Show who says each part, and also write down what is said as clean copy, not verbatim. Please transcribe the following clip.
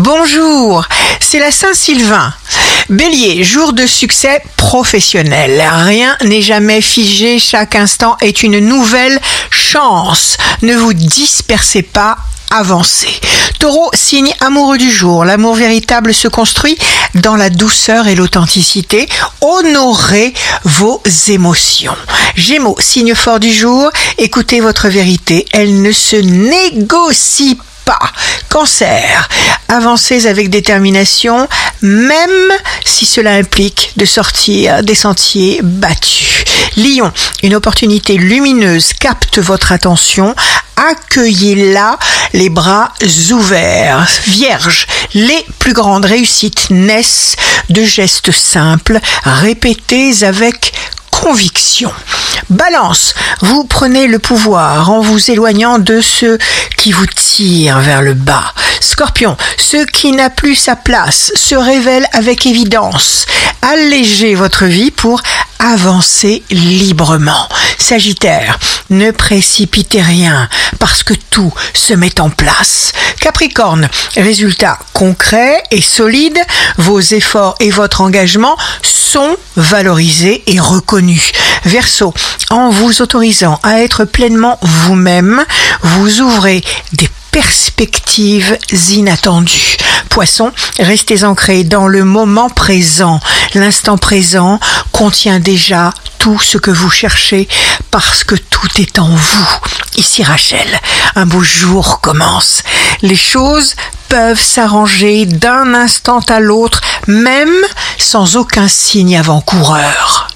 Speaker 1: Bonjour, c'est la Saint-Sylvain. Bélier, jour de succès professionnel. Rien n'est jamais figé, chaque instant est une nouvelle chance. Ne vous dispersez pas, avancez. Taureau, signe amoureux du jour. L'amour véritable se construit dans la douceur et l'authenticité. Honorez vos émotions. Gémeaux, signe fort du jour. Écoutez votre vérité. Elle ne se négocie pas. Cancer, avancez avec détermination, même si cela implique de sortir des sentiers battus. Lion, une opportunité lumineuse capte votre attention. Accueillez-la les bras ouverts. Vierge, les plus grandes réussites naissent de gestes simples, répétés avec conviction. Balance, vous prenez le pouvoir en vous éloignant de ceux qui vous tirent vers le bas. Scorpion, ce qui n'a plus sa place se révèle avec évidence. Allégez votre vie pour avancer librement. Sagittaire, ne précipitez rien parce que tout se met en place. Capricorne, résultat concret et solide, vos efforts et votre engagement sont valorisés et reconnus. Verseau, en vous autorisant à être pleinement vous-même, vous ouvrez des perspectives inattendues. Poisson, restez ancrés dans le moment présent. L'instant présent contient déjà tout ce que vous cherchez parce que tout est en vous. Ici Rachel, un beau jour commence. Les choses peuvent s'arranger d'un instant à l'autre, même sans aucun signe avant-coureur.